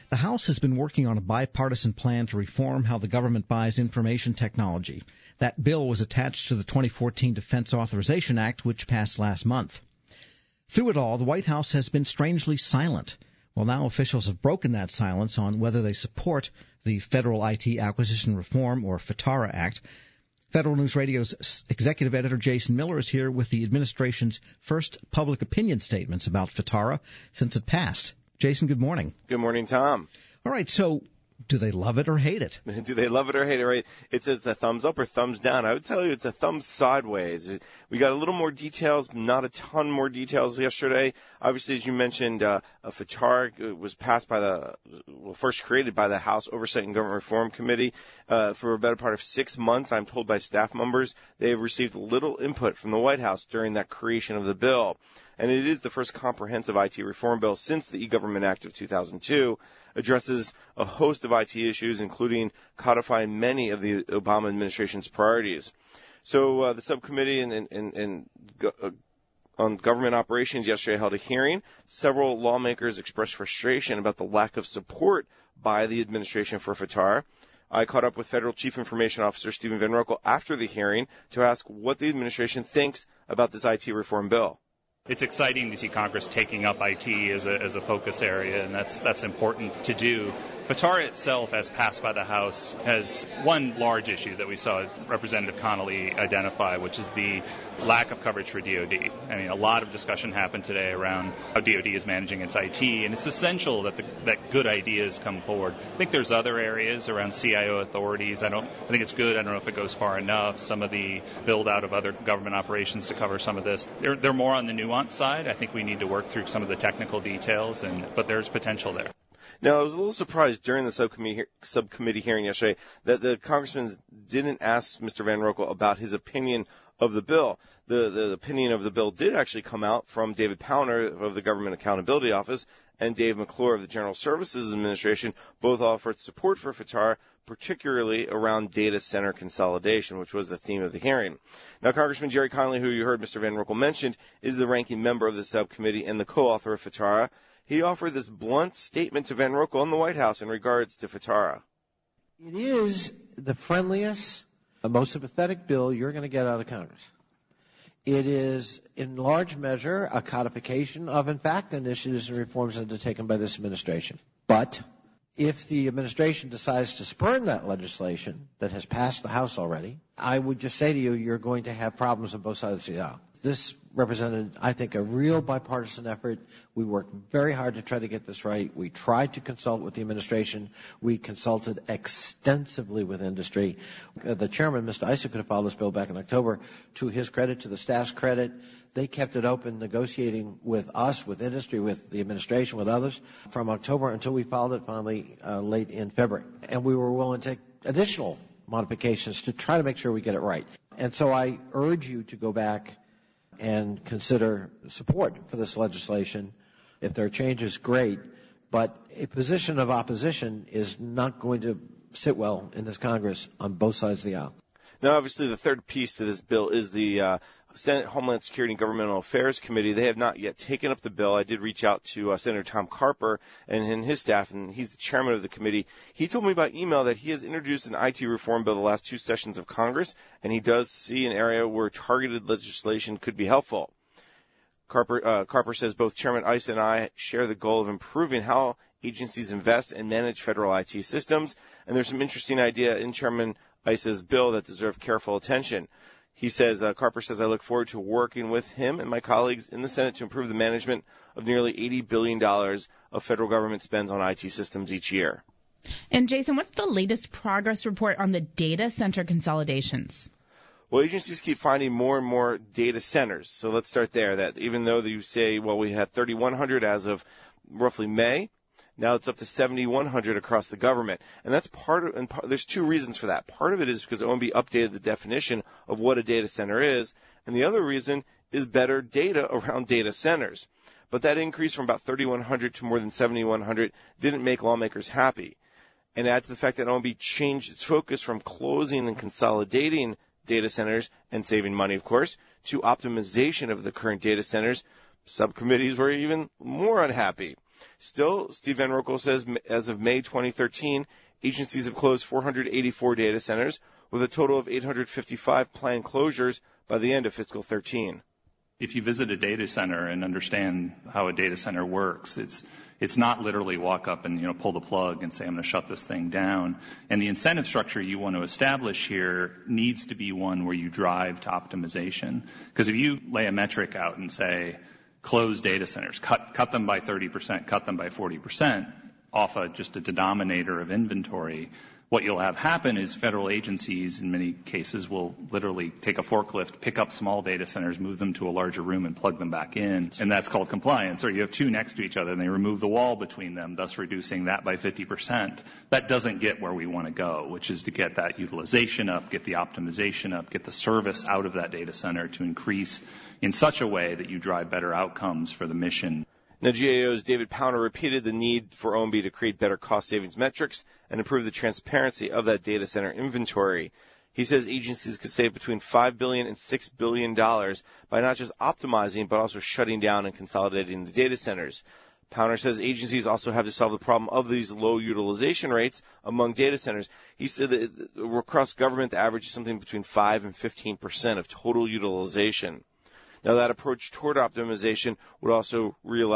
The House has been working on a bipartisan plan to reform how the government buys information technology. That bill was attached to the 2014 Defense Authorization Act, which passed last month. Through it all, the White House has been strangely silent. Well, now officials have broken that silence on whether they support the Federal IT Acquisition Reform, or FITARA Act. Federal News Radio's executive editor Jason Miller is here with the administration's first public opinion statements about FITARA since it passed. Jason, good morning. Good morning, Tom. All right, so do they love it or hate it? Do they love it or hate it, right? It's a thumbs up or thumbs down. I would tell you it's a thumbs sideways. We got a little more details, not a ton more details yesterday. Obviously, as you mentioned, FITARA was passed first created by the House Oversight and Government Reform Committee for a better part of 6 months. I'm told by staff members they have received little input from the White House during that creation of the bill. And it is the first comprehensive IT reform bill since the E-Government Act of 2002, addresses a host of IT issues, including codifying many of the Obama administration's priorities. So the subcommittee on government operations yesterday held a hearing. Several lawmakers expressed frustration about the lack of support by the administration for FITARA. I caught up with Federal Chief Information Officer Steven Van Roekel after the hearing to ask what the administration thinks about this IT reform bill. It's exciting to see Congress taking up IT as a focus area, and that's important to do. FITARA itself, as passed by the House, has one large issue that we saw Representative Connolly identify, which is the lack of coverage for DoD. I mean, a lot of discussion happened today around how DoD is managing its IT, and it's essential that good ideas come forward. I think there's other areas around CIO authorities. I think it's good. I don't know if it goes far enough. Some of the build out of other government operations to cover some of this. They're more on the nuance side. I think we need to work through some of the technical details, but there's potential there. Now, I was a little surprised during the subcommittee hearing yesterday that the congressman didn't ask Mr. Van Roekel about his opinion of the bill. The opinion of the bill did actually come out from David Powner of the Government Accountability Office and Dave McClure of the General Services Administration. Both offered support for FITARA, particularly around data center consolidation, which was the theme of the hearing. Now, Congressman Jerry Connolly, who you heard Mr. Van Roekel mentioned, is the ranking member of the subcommittee and the co-author of FITARA. He offered this blunt statement to Van Roekel in the White House in regards to FITARA. It is the friendliest, most sympathetic bill you're going to get out of Congress. It is, in large measure, a codification of, in fact, initiatives and reforms undertaken by this administration. But if the administration decides to spurn that legislation that has passed the House already, I would just say to you, you're going to have problems on both sides of the aisle. This represented, I think, a real bipartisan effort. We worked very hard to try to get this right. We tried to consult with the administration. We consulted extensively with industry. The chairman, Mr. Issa, could have filed this bill back in October. To his credit, to the staff's credit, they kept it open, negotiating with us, with industry, with the administration, with others, from October until we filed it finally late in February. And we were willing to take additional modifications to try to make sure we get it right. And so I urge you to go back and consider support for this legislation. If there are changes, great. But a position of opposition is not going to sit well in this Congress on both sides of the aisle. Now, obviously, the third piece to this bill is the Senate Homeland Security and Governmental Affairs Committee. They have not yet taken up the bill. I did reach out to Senator Tom Carper and his staff, and he's the chairman of the committee. He told me by email that he has introduced an IT reform bill the last two sessions of Congress, and he does see an area where targeted legislation could be helpful. Carper says both Chairman Issa and I share the goal of improving how agencies invest and manage federal IT systems, and there's some interesting idea in Chairman Issa's bill that deserve careful attention. He says, Carper says, I look forward to working with him and my colleagues in the Senate to improve the management of nearly $80 billion of federal government spends on IT systems each year. And Jason, what's the latest progress report on the data center consolidations? Well, agencies keep finding more and more data centers. So let's start there. That even though you say, well, we had 3,100 as of roughly May, now it's up to 7,100 across the government. And that's there's two reasons for that. Part of it is because OMB updated the definition of what a data center is. And the other reason is better data around data centers. But that increase from about 3,100 to more than 7,100 didn't make lawmakers happy. And add to the fact that OMB changed its focus from closing and consolidating data centers and saving money, of course, to optimization of the current data centers. Subcommittees were even more unhappy. Still, Steve Van Roekel says as of May 2013, agencies have closed 484 data centers with a total of 855 planned closures by the end of fiscal 13. If you visit a data center and understand how a data center works, it's not literally walk up and pull the plug and say, I'm going to shut this thing down. And the incentive structure you want to establish here needs to be one where you drive to optimization. Because if you lay a metric out and say, close data centers, cut them by 30%, cut them by 40% off just a denominator of inventory, what you'll have happen is federal agencies in many cases will literally take a forklift, pick up small data centers, move them to a larger room and plug them back in. And that's called compliance. Or you have two next to each other and they remove the wall between them, thus reducing that by 50%. That doesn't get where we want to go, which is to get that utilization up, get the optimization up, get the service out of that data center to increase in such a way that you drive better outcomes for the mission. Now, GAO's David Powner repeated the need for OMB to create better cost savings metrics and improve the transparency of that data center inventory. He says agencies could save between $5 billion and $6 billion by not just optimizing, but also shutting down and consolidating the data centers. Powner says agencies also have to solve the problem of these low utilization rates among data centers. He said that across government, the average is something between 5 and 15% of total utilization. Now, that approach toward optimization would also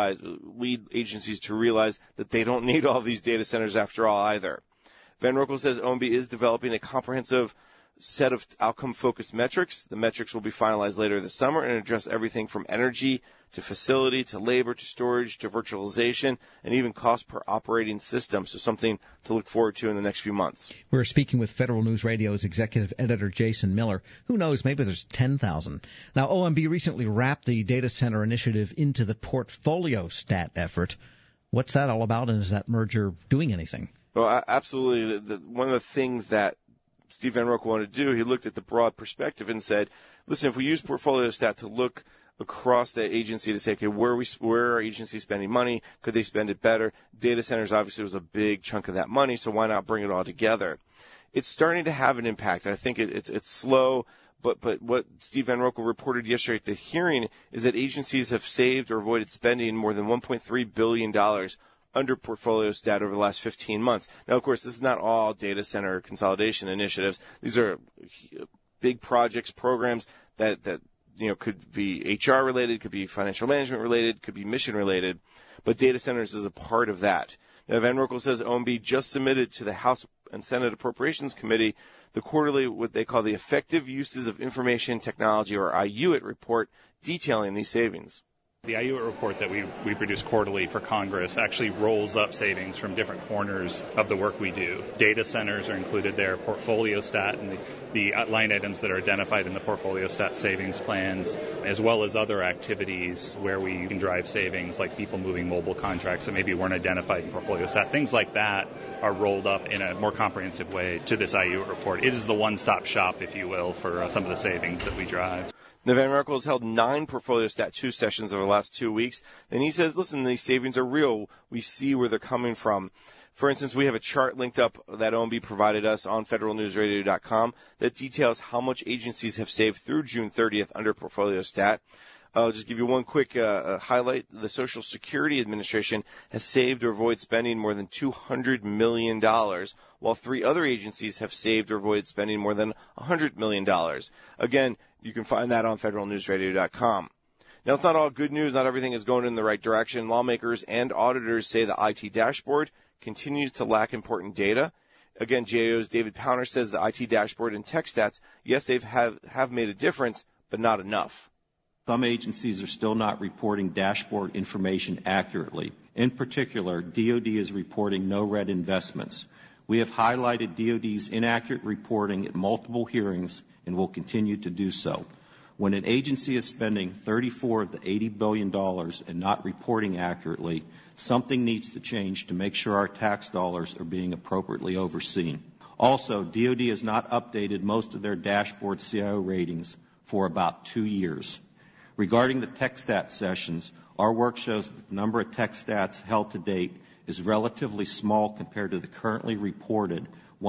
lead agencies to realize that they don't need all these data centers after all either. Van Roekel says OMB is developing a comprehensive set of outcome-focused metrics. The metrics will be finalized later this summer and address everything from energy to facility to labor to storage to virtualization and even cost per operating system. So something to look forward to in the next few months. We're speaking with Federal News Radio's executive editor Jason Miller. Who knows, maybe there's 10,000. Now, OMB recently wrapped the data center initiative into the portfolio stat effort. What's that all about, and is that merger doing anything? Well, absolutely. One of the things that Steve Van Roekel wanted to do, he looked at the broad perspective and said, listen, if we use portfolio stat to look across the agency to say, okay, where are agencies spending money? Could they spend it better? Data centers obviously was a big chunk of that money, so why not bring it all together? It's starting to have an impact. I think it's slow, but what Steve Van Roekel reported yesterday at the hearing is that agencies have saved or avoided spending more than $1.3 billion under portfolio stat over the last 15 months. Now, of course, this is not all data center consolidation initiatives. These are big projects, programs that could be HR related, could be financial management related, could be mission related, but data centers is a part of that. Now, Van Roekel says OMB just submitted to the House and Senate Appropriations Committee the quarterly, what they call the Effective Uses of Information Technology, or IUIT report, detailing these savings. The IUIT report that we produce quarterly for Congress actually rolls up savings from different corners of the work we do. Data centers are included there, portfolio stat, and the line items that are identified in the portfolio stat savings plans, as well as other activities where we can drive savings, like people moving mobile contracts that maybe weren't identified in portfolio stat. Things like that are rolled up in a more comprehensive way to this IUIT report. It is the one-stop shop, if you will, for some of the savings that we drive. Now, Van Roekel has held 9 portfolio stat 2 sessions over the last 2 weeks, and he says, listen, these savings are real. We see where they're coming from. For instance, we have a chart linked up that OMB provided us on federalnewsradio.com that details how much agencies have saved through June 30th under portfolio stat. I'll just give you one quick highlight. The Social Security Administration has saved or avoided spending more than $200 million, while 3 other agencies have saved or avoided spending more than $100 million. Again, you can find that on federalnewsradio.com. Now, it's not all good news. Not everything is going in the right direction. Lawmakers and auditors say the IT dashboard continues to lack important data. Again, GAO's David Powner says the IT dashboard and tech stats, yes, they have made a difference, but not enough. Some agencies are still not reporting dashboard information accurately. In particular, DoD is reporting no red investments. We have highlighted DoD's inaccurate reporting at multiple hearings and will continue to do so. When an agency is spending $34 of the $80 billion and not reporting accurately, something needs to change to make sure our tax dollars are being appropriately overseen. Also, DoD has not updated most of their dashboard CIO ratings for about 2 years. Regarding the TechStat sessions, our work shows that the number of TechStats held to date is relatively small compared to the currently reported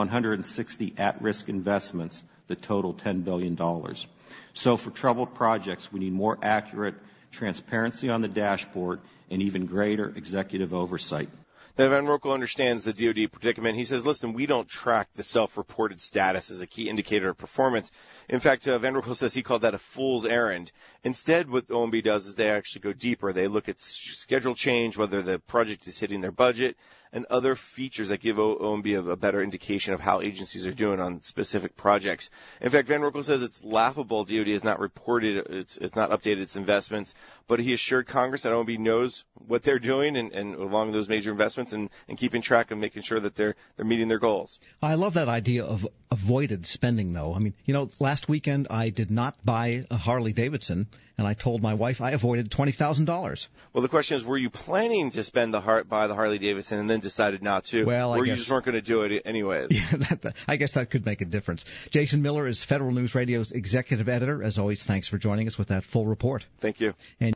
160 at-risk investments that total $10 billion. So for troubled projects, we need more accurate transparency on the dashboard, and even greater executive oversight. Now, Van Rokel understands the DoD predicament. He says, listen, we don't track the self-reported status as a key indicator of performance. In fact, Van Rokel says he called that a fool's errand. Instead, what OMB does is they actually go deeper. They look at schedule change, whether the project is hitting their budget, and other features that give OMB a better indication of how agencies are doing on specific projects. In fact, Van Rokel says it's laughable DoD has not reported, it's not updated its investments, but he assured Congress that OMB knows what they're doing and along those major investments and keeping track of making sure that they're meeting their goals. I love that idea of avoided spending, though. I mean, last weekend I did not buy a Harley Davidson, and I told my wife I avoided $20,000. Well, the question is, were you planning to buy the Harley Davidson and then decided not to? Well, or you just weren't going to do it anyways? Yeah, I guess that could make a difference. Jason Miller is Federal News Radio's executive editor. As always, thanks for joining us with that full report. Thank you. And